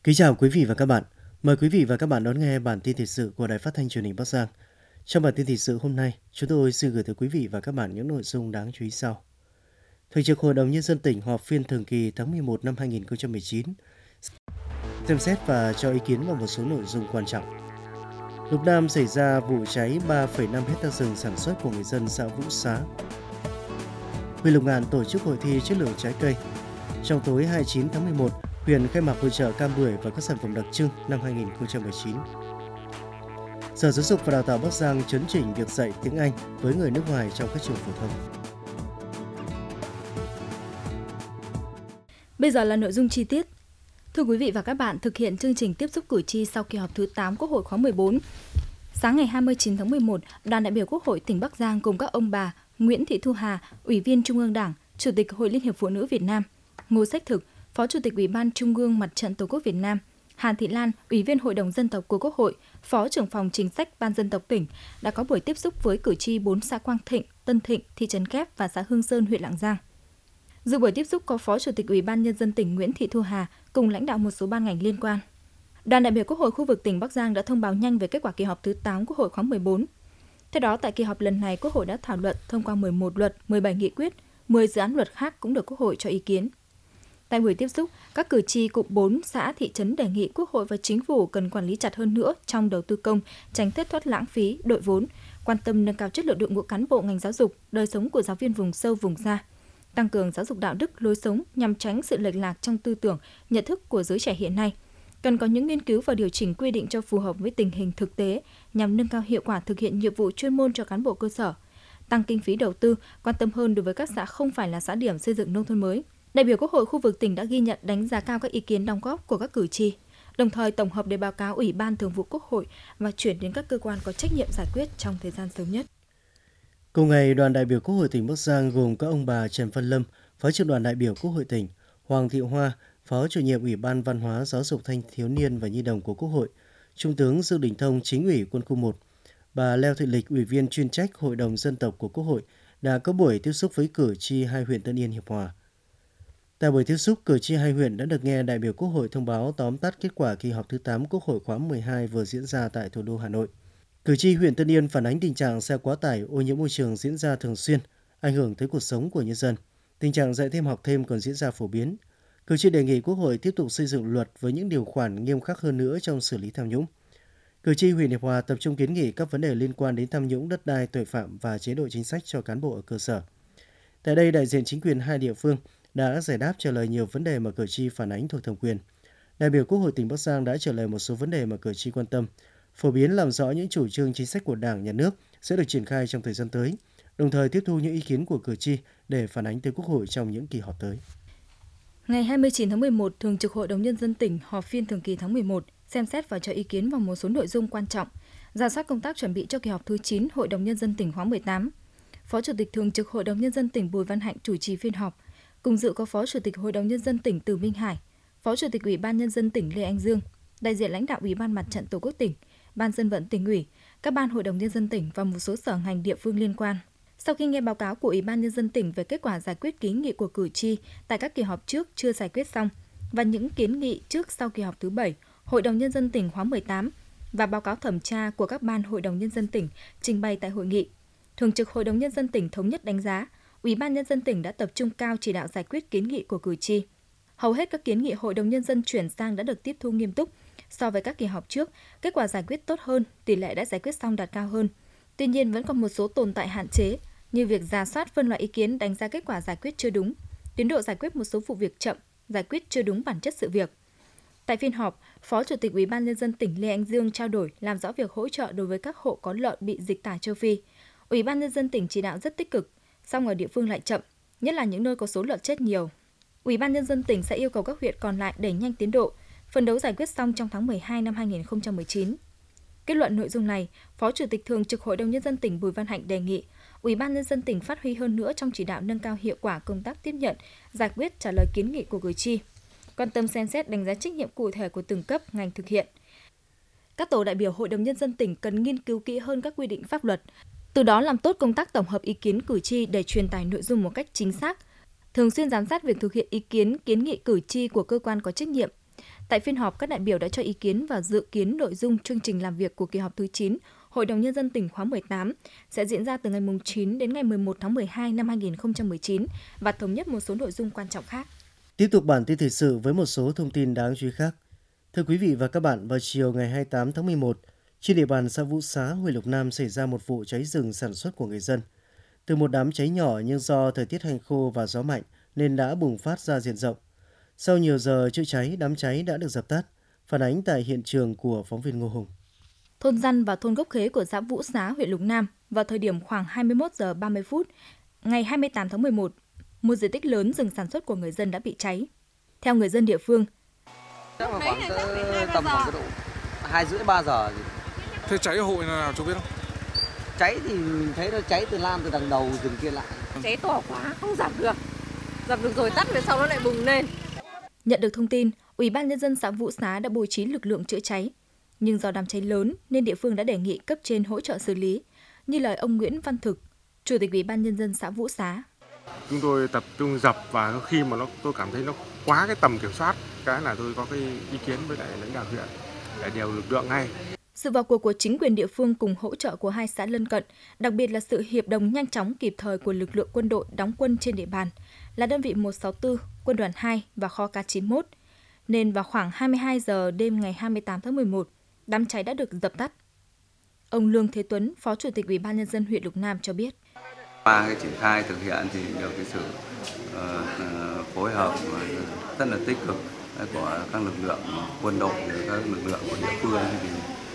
Kính chào quý vị và các bạn. Mời quý vị và các bạn đón nghe bản tin thời sự của Đài Phát thanh Truyền hình Bắc Giang. Trong bản tin thời sự hôm nay, chúng tôi xin gửi tới quý vị và các bạn những nội dung đáng chú ý sau. Thường trực Hội đồng Nhân dân tỉnh họp phiên thường kỳ tháng 11 năm 2019, xem xét và cho ý kiến vào một số nội dung quan trọng. Lục Nam xảy ra vụ cháy 3,5 hecta rừng sản xuất của người dân xã Vũ Xá. Huyện Lục Ngạn tổ chức hội thi chất lượng trái cây. Trong tối 29 tháng 11, huyện khai mạc hội chợ cam bưởi và các sản phẩm đặc trưng năm 2019. Sở Giáo dục và Đào tạo Bắc Giang chấn chỉnh việc dạy tiếng Anh với người nước ngoài trong các trường phổ thông. Bây giờ là nội dung chi tiết. Thưa quý vị và các bạn, thực hiện chương trình tiếp xúc cử tri sau kỳ họp thứ 8 Quốc hội khóa 14. Sáng ngày 29 tháng 11, đoàn đại biểu Quốc hội tỉnh Bắc Giang cùng các ông bà Nguyễn Thị Thu Hà, Ủy viên Trung ương Đảng, Chủ tịch Hội Liên hiệp Phụ nữ Việt Nam, Ngô Sách Thực, Phó Chủ tịch Ủy ban Trung ương Mặt trận Tổ quốc Việt Nam, Hàn Thị Lan, Ủy viên Hội đồng Dân tộc của Quốc hội, Phó trưởng phòng chính sách Ban Dân tộc tỉnh đã có buổi tiếp xúc với cử tri 4 xã Quang Thịnh, Tân Thịnh, thị trấn Kép và xã Hương Sơn, huyện Lạng Giang. Dự buổi tiếp xúc có Phó Chủ tịch Ủy ban Nhân dân tỉnh Nguyễn Thị Thu Hà cùng lãnh đạo một số ban ngành liên quan. Đoàn đại biểu Quốc hội khu vực tỉnh Bắc Giang đã thông báo nhanh về kết quả kỳ họp thứ 8 Quốc hội khóa 14. Theo đó, tại kỳ họp lần này, Quốc hội đã thảo luận thông qua 11 luật, 17 nghị quyết, 10 dự án luật khác cũng được Quốc hội cho ý kiến. Tại buổi tiếp xúc, các cử tri cụm 4 xã thị trấn đề nghị Quốc hội và Chính phủ cần quản lý chặt hơn nữa trong đầu tư công, tránh thất thoát lãng phí, đội vốn, quan tâm nâng cao chất lượng đội ngũ cán bộ ngành giáo dục, đời sống của giáo viên vùng sâu vùng xa, tăng cường giáo dục đạo đức, lối sống nhằm tránh sự lệch lạc trong tư tưởng, nhận thức của giới trẻ hiện nay. Cần có những nghiên cứu và điều chỉnh quy định cho phù hợp với tình hình thực tế nhằm nâng cao hiệu quả thực hiện nhiệm vụ chuyên môn cho cán bộ cơ sở, tăng kinh phí đầu tư, quan tâm hơn đối với các xã không phải là xã điểm xây dựng nông thôn mới. Đại biểu Quốc hội khu vực tỉnh đã ghi nhận, đánh giá cao các ý kiến đóng góp của các cử tri, đồng thời tổng hợp để báo cáo Ủy ban Thường vụ Quốc hội và chuyển đến các cơ quan có trách nhiệm giải quyết trong thời gian sớm nhất. Cùng ngày, đoàn đại biểu Quốc hội tỉnh Bắc Giang gồm các ông bà Trần Văn Lâm, Phó trưởng đoàn đại biểu Quốc hội tỉnh, Hoàng Thị Hoa, Phó chủ nhiệm Ủy ban Văn hóa, Giáo dục Thanh thiếu niên và Nhi đồng của Quốc hội, Trung tướng Dương Đình Thông, Chính ủy Quân khu 1, bà Leo Thị Lịch, Ủy viên chuyên trách Hội đồng Dân tộc của Quốc hội đã có buổi tiếp xúc với cử tri hai huyện Tân Yên, Hiệp Hòa. Tại buổi tiếp xúc, cử tri hai huyện đã được nghe đại biểu Quốc hội thông báo tóm tắt kết quả kỳ họp thứ 8 Quốc hội khóa 12 vừa diễn ra tại thủ đô Hà Nội. Cử tri huyện Tân Yên phản ánh tình trạng xe quá tải, ô nhiễm môi trường diễn ra thường xuyên, ảnh hưởng tới cuộc sống của nhân dân. Tình trạng dạy thêm học thêm còn diễn ra phổ biến. Cử tri đề nghị Quốc hội tiếp tục xây dựng luật với những điều khoản nghiêm khắc hơn nữa trong xử lý tham nhũng. Cử tri huyện Hiệp Hòa tập trung kiến nghị các vấn đề liên quan đến tham nhũng, đất đai, tội phạm và chế độ chính sách cho cán bộ ở cơ sở. Tại đây, đại diện chính quyền hai địa phương đã giải đáp trả lời nhiều vấn đề mà cử tri phản ánh thuộc thẩm quyền. Đại biểu Quốc hội tỉnh Bắc Giang đã trả lời một số vấn đề mà cử tri quan tâm, phổ biến làm rõ những chủ trương chính sách của Đảng, Nhà nước sẽ được triển khai trong thời gian tới, đồng thời tiếp thu những ý kiến của cử tri để phản ánh tới Quốc hội trong những kỳ họp tới. Ngày 29 tháng 11, Thường trực Hội đồng Nhân dân tỉnh họp phiên thường kỳ tháng 11, xem xét và cho ý kiến vào một số nội dung quan trọng, rà soát công tác chuẩn bị cho kỳ họp thứ 9 Hội đồng Nhân dân tỉnh khóa 18. Phó Chủ tịch Thường trực Hội đồng Nhân dân tỉnh Bùi Văn Hạnh chủ trì phiên họp. Cùng dự có Phó Chủ tịch Hội đồng Nhân dân tỉnh Từ Minh Hải, Phó Chủ tịch Ủy ban Nhân dân tỉnh Lê Anh Dương, đại diện lãnh đạo Ủy ban Mặt trận Tổ quốc tỉnh, Ban Dân vận tỉnh ủy, các ban Hội đồng Nhân dân tỉnh và một số sở ngành địa phương liên quan. Sau khi nghe báo cáo của Ủy ban Nhân dân tỉnh về kết quả giải quyết kiến nghị của cử tri tại các kỳ họp trước chưa giải quyết xong và những kiến nghị trước sau kỳ họp thứ 7, Hội đồng Nhân dân tỉnh khóa 18 và báo cáo thẩm tra của các ban Hội đồng Nhân dân tỉnh trình bày tại hội nghị, Thường trực Hội đồng Nhân dân tỉnh thống nhất đánh giá, Ủy ban Nhân dân tỉnh đã tập trung cao chỉ đạo giải quyết kiến nghị của cử tri. Hầu hết các kiến nghị Hội đồng Nhân dân chuyển sang đã được tiếp thu nghiêm túc. So với các kỳ họp trước, kết quả giải quyết tốt hơn, tỷ lệ đã giải quyết xong đạt cao hơn. Tuy nhiên, vẫn còn một số tồn tại hạn chế, như việc rà soát phân loại ý kiến đánh giá kết quả giải quyết chưa đúng, tiến độ giải quyết một số vụ việc chậm, giải quyết chưa đúng bản chất sự việc. Tại phiên họp, Phó Chủ tịch Ủy ban Nhân dân tỉnh Lê Anh Dương trao đổi làm rõ việc hỗ trợ đối với các hộ có lợn bị dịch tả châu Phi. Ủy ban Nhân dân tỉnh chỉ đạo rất tích cực, song ở địa phương lại chậm, nhất là những nơi có số lợn chết nhiều. Ủy ban Nhân dân tỉnh sẽ yêu cầu các huyện còn lại đẩy nhanh tiến độ, phấn đấu giải quyết xong trong tháng 12 năm 2019. Kết luận nội dung này, Phó Chủ tịch Thường trực Hội đồng Nhân dân tỉnh Bùi Văn Hạnh đề nghị Ủy ban Nhân dân tỉnh phát huy hơn nữa trong chỉ đạo nâng cao hiệu quả công tác tiếp nhận, giải quyết trả lời kiến nghị của cử tri, quan tâm xem xét đánh giá trách nhiệm cụ thể của từng cấp ngành thực hiện. Các tổ đại biểu Hội đồng Nhân dân tỉnh cần nghiên cứu kỹ hơn các quy định pháp luật, từ đó làm tốt công tác tổng hợp ý kiến cử tri để truyền tải nội dung một cách chính xác, thường xuyên giám sát việc thực hiện ý kiến, kiến nghị cử tri của cơ quan có trách nhiệm, Tại phiên họp, các đại biểu đã cho ý kiến và dự kiến nội dung chương trình làm việc của kỳ họp thứ 9 Hội đồng Nhân dân tỉnh khóa 18 sẽ diễn ra từ ngày 9 đến ngày 11 tháng 12 năm 2019 và thống nhất một số nội dung quan trọng khác. Tiếp tục bản tin thời sự với một số thông tin đáng chú ý khác. Thưa quý vị và các bạn, vào chiều ngày 28 tháng 11, trên địa bàn xã Vũ Xá, huyện Lục Nam xảy ra một vụ cháy rừng sản xuất của người dân. Từ một đám cháy nhỏ nhưng do thời tiết hành khô và gió mạnh nên đã bùng phát ra diện rộng. Sau nhiều giờ chữa cháy, đám cháy đã được dập tắt. Phản ánh tại hiện trường của phóng viên Ngô Hùng. Thôn Răn và thôn Gốc Khế của xã Vũ Xá, huyện Lục Nam vào thời điểm khoảng 21 giờ 30 phút ngày 28 tháng 11, một diện tích lớn rừng sản xuất của người dân đã bị cháy. Theo người dân địa phương, chắc là khoảng tầm khoảng độ 2:30-3 giờ. Thế cháy ở hội nào chú biết không? Cháy thì mình thấy nó cháy từ lan từ đằng đầu rừng kia lại. Cháy to quá, không dập được. Dập được rồi tắt rồi sau nó lại bùng lên. Nhận được thông tin, Ủy ban Nhân dân xã Vũ Xá đã bố trí lực lượng chữa cháy. Nhưng do đám cháy lớn nên địa phương đã đề nghị cấp trên hỗ trợ xử lý, như lời ông Nguyễn Văn Thực, Chủ tịch Ủy ban Nhân dân xã Vũ Xá. Chúng tôi tập trung dập và khi mà tôi cảm thấy nó quá cái tầm kiểm soát, cái là tôi có cái ý kiến với lại lãnh đạo huyện để điều lực lượng ngay. Sự vào cuộc của chính quyền địa phương cùng hỗ trợ của hai xã lân cận, đặc biệt là sự hiệp đồng nhanh chóng kịp thời của lực lượng quân đội đóng quân trên địa bàn là đơn vị 164, quân đoàn 2 và kho K91, nên vào khoảng 22 giờ đêm ngày 28 tháng 11, đám cháy đã được dập tắt. Ông Lương Thế Tuấn, Phó Chủ tịch Ủy ban Nhân dân huyện Lục Nam cho biết. Qua cái triển khai thực hiện thì được cái sự phối hợp rất là tích cực của các lực lượng quân đội, các lực lượng của địa phương thì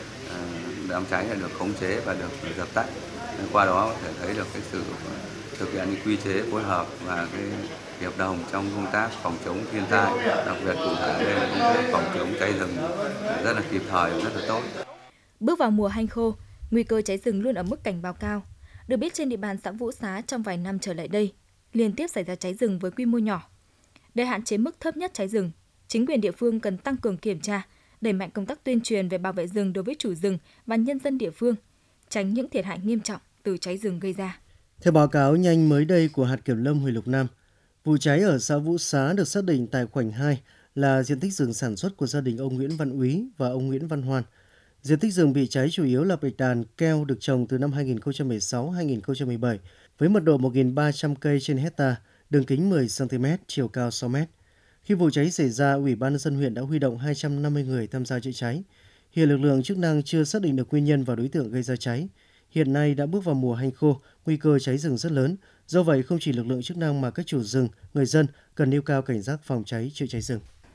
đám cháy đã được khống chế và được dập tắt. Qua đó có thể thấy được cái sự thực hiện cái quy chế phối hợp và cái hiệp đồng trong công tác phòng chống thiên tai, đặc biệt cụ thể đây là công tác phòng chống cháy rừng rất là kịp thời, rất là tốt. Bước vào mùa hanh khô, nguy cơ cháy rừng luôn ở mức cảnh báo cao. Được biết trên địa bàn xã Vũ Xá trong vài năm trở lại đây, liên tiếp xảy ra cháy rừng với quy mô nhỏ. Để hạn chế mức thấp nhất cháy rừng, chính quyền địa phương cần tăng cường kiểm tra, đẩy mạnh công tác tuyên truyền về bảo vệ rừng đối với chủ rừng và nhân dân địa phương, tránh những thiệt hại nghiêm trọng từ cháy rừng gây ra. Theo báo cáo nhanh mới đây của hạt kiểm lâm huyện Lục Nam, vụ cháy ở xã Vũ Xá được xác định tại khoảnh 2 là diện tích rừng sản xuất của gia đình ông Nguyễn Văn Úy và ông Nguyễn Văn Hoan. Diện tích rừng bị cháy chủ yếu là bạch đàn keo được trồng từ năm 2016-2017 với mật độ 1.300 cây trên hecta, đường kính 10 cm, chiều cao 6 m. Khi vụ cháy xảy ra, Ủy ban Nhân dân huyện đã huy động 250 người tham gia chữa cháy. Hiện lực lượng chức năng chưa xác định được nguyên nhân và đối tượng gây ra cháy. Hiện nay đã bước vào mùa hanh khô, nguy cơ cháy rừng rất lớn. Do vậy, không chỉ lực lượng chức năng mà các chủ rừng, người dân cần nêu cao cảnh giác phòng cháy, chữa cháy rừng.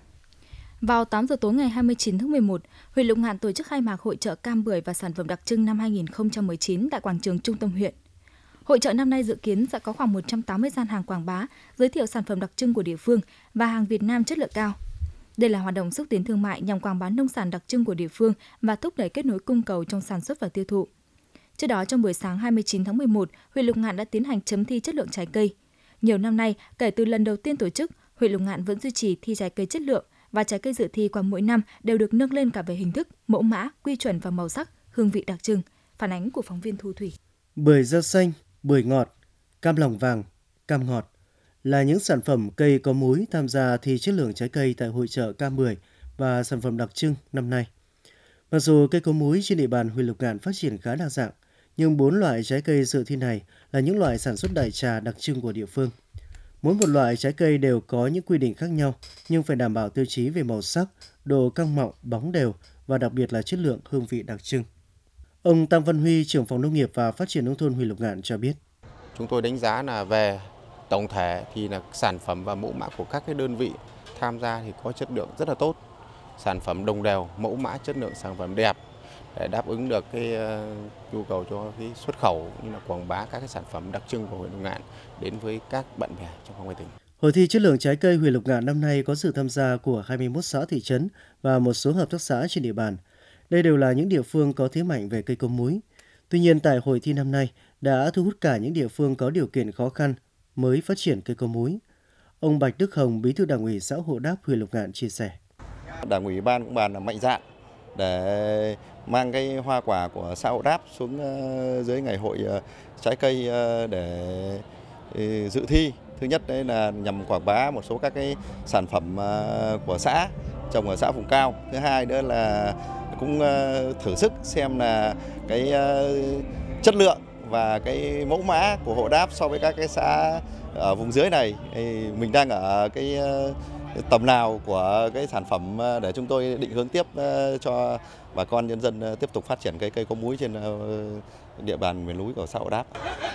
Vào 8 giờ tối ngày 29 tháng 11, huyện Lục Ngạn tổ chức khai mạc hội chợ cam bưởi và sản phẩm đặc trưng năm 2019 tại quảng trường trung tâm huyện. Hội chợ năm nay dự kiến sẽ có khoảng 180 gian hàng quảng bá, giới thiệu sản phẩm đặc trưng của địa phương và hàng Việt Nam chất lượng cao. Đây là hoạt động xúc tiến thương mại nhằm quảng bá nông sản đặc trưng của địa phương và thúc đẩy kết nối cung cầu trong sản xuất và tiêu thụ. Trước đó, trong buổi sáng 29 tháng 11, huyện Lục Ngạn đã tiến hành chấm thi chất lượng trái cây. Nhiều năm nay, kể từ lần đầu tiên tổ chức, huyện Lục Ngạn vẫn duy trì thi trái cây chất lượng và trái cây dự thi qua mỗi năm đều được nâng lên cả về hình thức, mẫu mã, quy chuẩn và màu sắc, hương vị đặc trưng. Phản ánh của phóng viên Thu Thủy. Bưởi da xanh, bưởi ngọt, cam lòng vàng, cam ngọt là những sản phẩm cây có múi tham gia thi chất lượng trái cây tại hội chợ cam bưởi và sản phẩm đặc trưng năm nay. Mặc dù cây có múi trên địa bàn huyện Lục Ngạn phát triển khá đa dạng, nhưng 4 loại trái cây dự thi này là những loại sản xuất đại trà đặc trưng của địa phương. Mỗi một loại trái cây đều có những quy định khác nhau, nhưng phải đảm bảo tiêu chí về màu sắc, độ căng mọng, bóng đều và đặc biệt là chất lượng, hương vị đặc trưng. Ông Tăng Văn Huy, trưởng phòng nông nghiệp và phát triển nông thôn huyện Lục Ngạn cho biết. Chúng tôi đánh giá là về tổng thể thì là sản phẩm và mẫu mã của các cái đơn vị tham gia thì có chất lượng rất là tốt. Sản phẩm đồng đều, mẫu mã chất lượng sản phẩm đẹp để đáp ứng được cái nhu cầu cho cái xuất khẩu như là quảng bá các cái sản phẩm đặc trưng của huyện Lục Ngạn đến với các bạn bè trong ngoài tỉnh. Hội thi chất lượng trái cây huyện Lục Ngạn năm nay có sự tham gia của 21 xã thị trấn và một số hợp tác xã trên địa bàn. Đây đều là những địa phương có thế mạnh về cây có múi. Tuy nhiên, tại hội thi năm nay đã thu hút cả những địa phương có điều kiện khó khăn mới phát triển cây có múi. Ông Bạch Đức Hồng, Bí thư Đảng ủy xã Hộ Đáp huyện Lục Ngạn chia sẻ. Đảng ủy ban cũng bàn là mạnh dạn để mang cái hoa quả của xã Hộ Đáp xuống dưới ngày hội trái cây để dự thi. Thứ nhất đấy là nhằm quảng bá một số các cái sản phẩm của xã trồng ở xã vùng cao. Thứ hai nữa là cũng thử sức xem là cái chất lượng và cái mẫu mã của hộ đáp so với các cái xã ở vùng dưới này. Mình đang ở cái tầm nào của cái sản phẩm để chúng tôi định hướng tiếp cho bà con nhân dân tiếp tục phát triển cái cây có múi trên địa bàn miền núi của xã Hộ Đáp.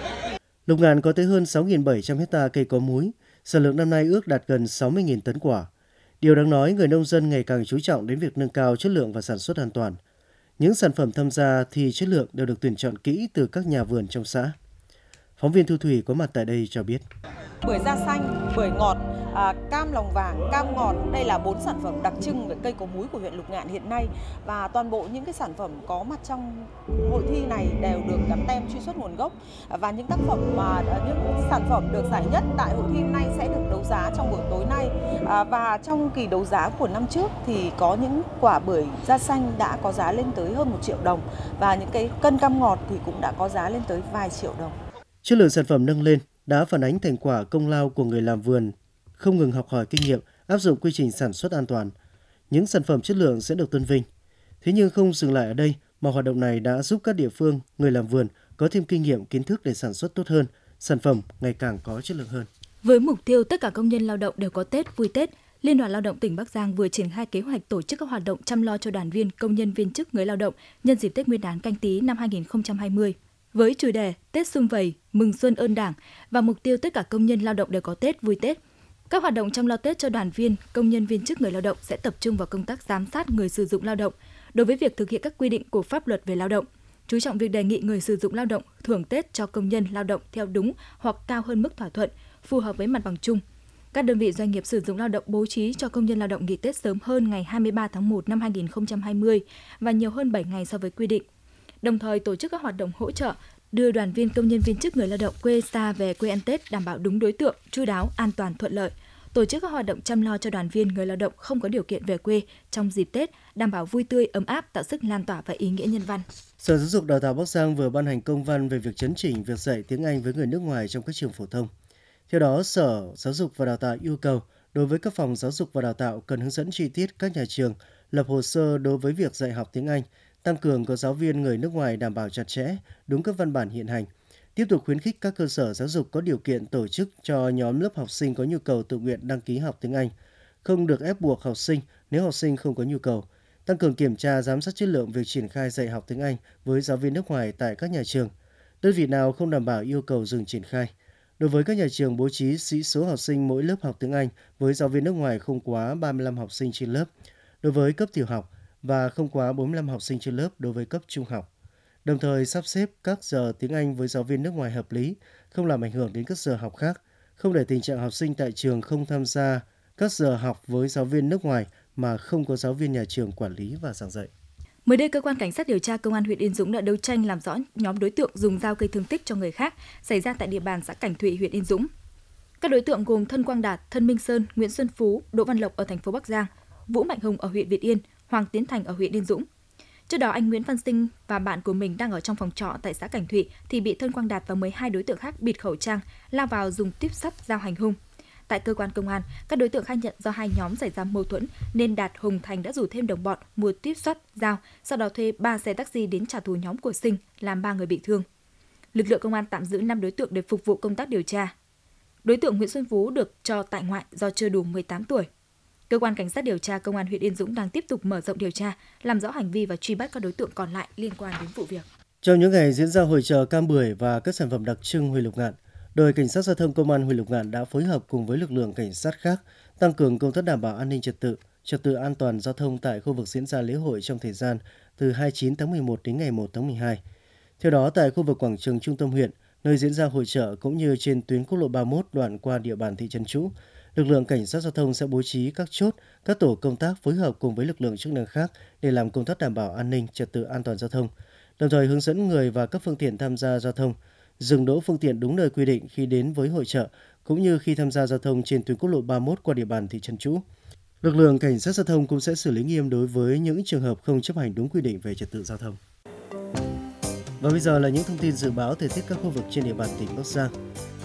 Lục Ngạn có tới hơn 6.700 hectare cây có múi, sản lượng năm nay ước đạt gần 60.000 tấn quả. Điều đáng nói, người nông dân ngày càng chú trọng đến việc nâng cao chất lượng và sản xuất an toàn. Những sản phẩm tham gia thi chất lượng đều được tuyển chọn kỹ từ các nhà vườn trong xã. Phóng viên Thu Thủy có mặt tại đây cho biết. Bưởi da xanh, bưởi ngọt, cam lòng vàng, cam ngọt, đây là 4 sản phẩm đặc trưng về cây có múi của huyện Lục Ngạn hiện nay. Và toàn bộ những cái sản phẩm có mặt trong hội thi này đều được gắn tem truy xuất nguồn gốc. Và những tác phẩm những sản phẩm được giải nhất tại hội thi hôm nay sẽ được đấu giá trong buổi tối nay. Và trong kỳ đấu giá của năm trước thì có những quả bưởi da xanh đã có giá lên tới hơn 1 triệu đồng. Và những cái cân cam ngọt thì cũng đã có giá lên tới vài triệu đồng. Chất lượng sản phẩm nâng lên đã phản ánh thành quả công lao của người làm vườn, không ngừng học hỏi kinh nghiệm, áp dụng quy trình sản xuất an toàn. Những sản phẩm chất lượng sẽ được tôn vinh. Thế nhưng không dừng lại ở đây, mà hoạt động này đã giúp các địa phương, người làm vườn có thêm kinh nghiệm, kiến thức để sản xuất tốt hơn, sản phẩm ngày càng có chất lượng hơn. Với mục tiêu tất cả công nhân lao động đều có Tết, vui Tết, Liên đoàn Lao động tỉnh Bắc Giang vừa triển khai kế hoạch tổ chức các hoạt động chăm lo cho đoàn viên, công nhân viên chức người lao động nhân dịp Tết Nguyên đán Canh Tý năm 2020. Với chủ đề Tết sum vầy, mừng xuân ơn Đảng và mục tiêu tất cả công nhân lao động đều có Tết, vui Tết. Các hoạt động chăm lo Tết cho đoàn viên, công nhân viên chức người lao động sẽ tập trung vào công tác giám sát người sử dụng lao động đối với việc thực hiện các quy định của pháp luật về lao động, chú trọng việc đề nghị người sử dụng lao động thưởng Tết cho công nhân lao động theo đúng hoặc cao hơn mức thỏa thuận, phù hợp với mặt bằng chung. Các đơn vị doanh nghiệp sử dụng lao động bố trí cho công nhân lao động nghỉ Tết sớm hơn ngày 23 tháng 1 năm 2020 và nhiều hơn 7 ngày so với quy định. Đồng thời tổ chức các hoạt động hỗ trợ đưa đoàn viên, công nhân viên chức người lao động quê xa về quê ăn Tết đảm bảo đúng đối tượng, chu đáo, an toàn, thuận lợi. Tổ chức các hoạt động chăm lo cho đoàn viên người lao động không có điều kiện về quê trong dịp Tết, đảm bảo vui tươi, ấm áp, tạo sức lan tỏa và ý nghĩa nhân văn. Sở Giáo dục Đào tạo Bắc Giang vừa ban hành công văn về việc chấn chỉnh việc dạy tiếng Anh với người nước ngoài trong các trường phổ thông. Theo đó, Sở Giáo dục và Đào tạo yêu cầu đối với các phòng giáo dục và đào tạo cần hướng dẫn chi tiết các nhà trường lập hồ sơ đối với việc dạy học tiếng Anh, tăng cường có giáo viên người nước ngoài đảm bảo chặt chẽ, đúng các văn bản hiện hành. Tiếp tục khuyến khích các cơ sở giáo dục có điều kiện tổ chức cho nhóm lớp học sinh có nhu cầu tự nguyện đăng ký học tiếng Anh, không được ép buộc học sinh nếu học sinh không có nhu cầu. Tăng cường kiểm tra, giám sát chất lượng việc triển khai dạy học tiếng Anh với giáo viên nước ngoài tại các nhà trường. Đơn vị nào không đảm bảo yêu cầu dừng triển khai. Đối với các nhà trường bố trí sĩ số học sinh mỗi lớp học tiếng Anh với giáo viên nước ngoài không quá 35 học sinh trên lớp. Đối với cấp tiểu học và không quá 45 học sinh trên lớp đối với cấp trung học. Đồng thời sắp xếp các giờ tiếng Anh với giáo viên nước ngoài hợp lý, không làm ảnh hưởng đến các giờ học khác, không để tình trạng học sinh tại trường không tham gia các giờ học với giáo viên nước ngoài mà không có giáo viên nhà trường quản lý và giảng dạy. Mới đây, Cơ quan Cảnh sát điều tra Công an huyện Yên Dũng đã đấu tranh làm rõ nhóm đối tượng dùng dao gây thương tích cho người khác xảy ra tại địa bàn xã Cảnh Thụy, huyện Yên Dũng. Các đối tượng gồm Thân Quang Đạt, Thân Minh Sơn, Nguyễn Xuân Phú, Đỗ Văn Lộc ở thành phố Bắc Giang, Vũ Mạnh Hùng ở huyện Việt Yên, Hoàng Tiến Thành ở huyện Yên Dũng. Trước đó, anh Nguyễn Văn Sinh và bạn của mình đang ở trong phòng trọ tại xã Cảnh Thụy thì bị Thân Quang Đạt và 12 đối tượng khác bịt khẩu trang, lao vào dùng tuyếp sắt dao hành hung. Tại cơ quan công an, các đối tượng khai nhận do hai nhóm xảy ra mâu thuẫn nên Đạt, Hùng, Thành đã rủ thêm đồng bọn mua tuyếp sắt, dao, sau đó thuê 3 xe taxi đến trả thù nhóm của Sinh, làm 3 người bị thương. Lực lượng công an tạm giữ 5 đối tượng để phục vụ công tác điều tra. Đối tượng Nguyễn Xuân Phú được cho tại ngoại do chưa đủ 18 tuổi. Cơ quan Cảnh sát điều tra Công an huyện Yên Dũng đang tiếp tục mở rộng điều tra, làm rõ hành vi và truy bắt các đối tượng còn lại liên quan đến vụ việc. Trong những ngày diễn ra hội chợ cam bưởi và các sản phẩm đặc trưng huyện Lục Ngạn, đội Cảnh sát giao thông Công an huyện Lục Ngạn đã phối hợp cùng với lực lượng cảnh sát khác tăng cường công tác đảm bảo an ninh trật tự an toàn giao thông tại khu vực diễn ra lễ hội trong thời gian từ 29 tháng 11 đến ngày 1 tháng 12. Theo đó, tại khu vực quảng trường trung tâm huyện, nơi diễn ra hội chợ cũng như trên tuyến quốc lộ 31 đoạn qua địa bàn thị trấn Trũ, lực lượng cảnh sát giao thông sẽ bố trí các chốt, các tổ công tác phối hợp cùng với lực lượng chức năng khác để làm công tác đảm bảo an ninh trật tự an toàn giao thông, đồng thời hướng dẫn người và các phương tiện tham gia giao thông dừng đỗ phương tiện đúng nơi quy định khi đến với hội chợ, cũng như khi tham gia giao thông trên tuyến quốc lộ 31 qua địa bàn thị trấn Trũ. Lực lượng cảnh sát giao thông cũng sẽ xử lý nghiêm đối với những trường hợp không chấp hành đúng quy định về trật tự giao thông. Và bây giờ là những thông tin dự báo thời tiết các khu vực trên địa bàn tỉnh Bắc Giang.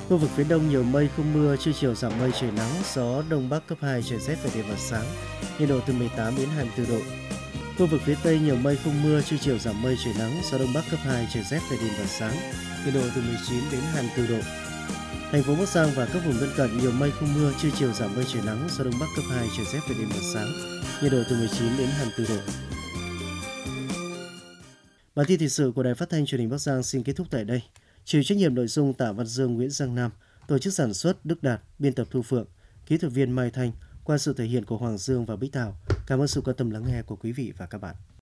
Khu vực phía đông nhiều mây không mưa, trưa chiều giảm mây trời nắng, gió đông bắc cấp 2, trời rét về đêm và sáng, nhiệt độ từ 18 đến 24 độ. Khu vực phía tây nhiều mây không mưa, trưa chiều giảm mây trời nắng, gió đông bắc cấp 2, trời rét về đêm và sáng, nhiệt độ từ 19 đến 24 độ. Thành phố Bắc Giang và các vùng lân cận nhiều mây không mưa, trưa chiều giảm mây trời nắng, gió đông bắc cấp 2, trời rét về đêm và sáng, nhiệt độ từ 19 đến 24 độ. Bản tin thời sự của Đài Phát thanh Truyền hình Bắc Giang xin kết thúc tại đây. Chịu trách nhiệm nội dung Tạ Văn Dương, Nguyễn Giang Nam, tổ chức sản xuất Đức Đạt, biên tập Thu Phượng, kỹ thuật viên Mai Thanh, qua sự thể hiện của Hoàng Dương và Bích Thảo. Cảm ơn sự quan tâm lắng nghe của quý vị và các bạn.